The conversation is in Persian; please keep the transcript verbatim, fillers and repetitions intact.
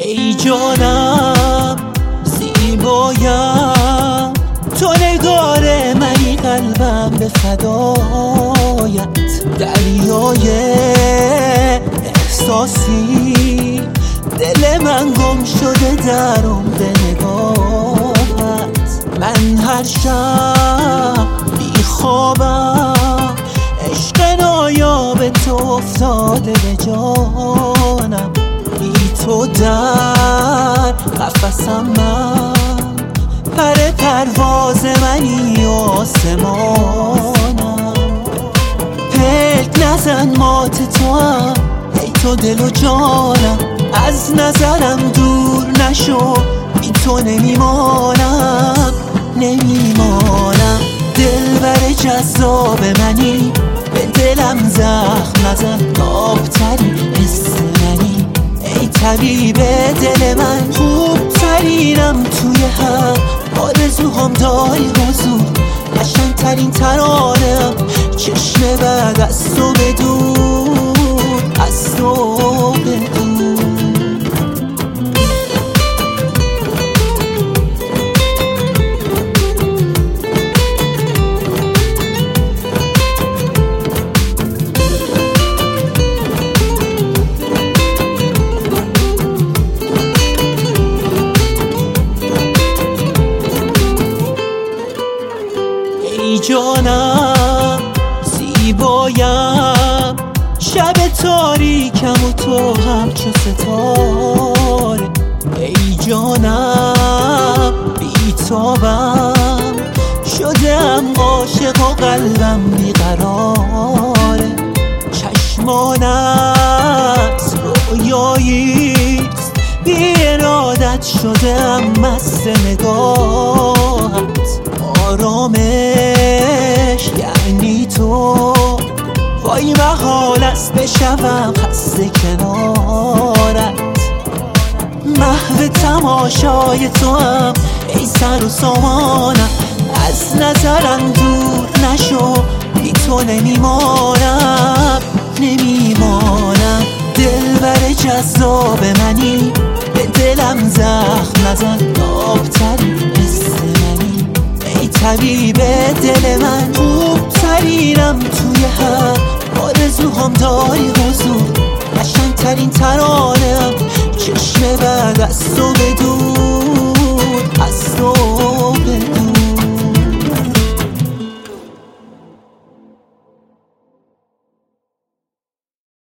ای جانم زیبایم، تو نگار منی قلبم به فدایت. دریای احساسی دل من گم شده در عمق نگاهت. من هر شب بی خوابم، عشق نایاب تو افتاده به جانم. بی تو در قفسم من، پر پرواز منی آسمانم. پلک نزن مات تو هم، ای تو دل و جانم. از نظرم دور نشو، بی تو نمیمانم نمیمانم. دلبر جذاب منی، به دلم زخم نزن. آبترین حس منی، ای طبیب دل من. خوبترینم توی هر آرزوهام داری حضور. قشنگترین ترانه‌ام چشم بعد از تو بدور، از تو بدور. ای جانم زیبایم، شب تاریکم و تو همچو ستاره. ای جانم بیتابم، شدم عاشق و قلبم بیقراره. چشمانت رویاییست، بی ارادت شدم مست نگاهت. آرامش یعنی تو، وای محال است بشوم خسته کنارت. محو تماشای تو هم، ای سر و سامانم. از نظرم دور نشو، بی تو نمیمانم نمیمانم. دلبر جذاب منی، به دلم زخم نزن. آبترین حس منی، ای طبیب دل من. خوبترینم توی هر آرزوهام داری حضور.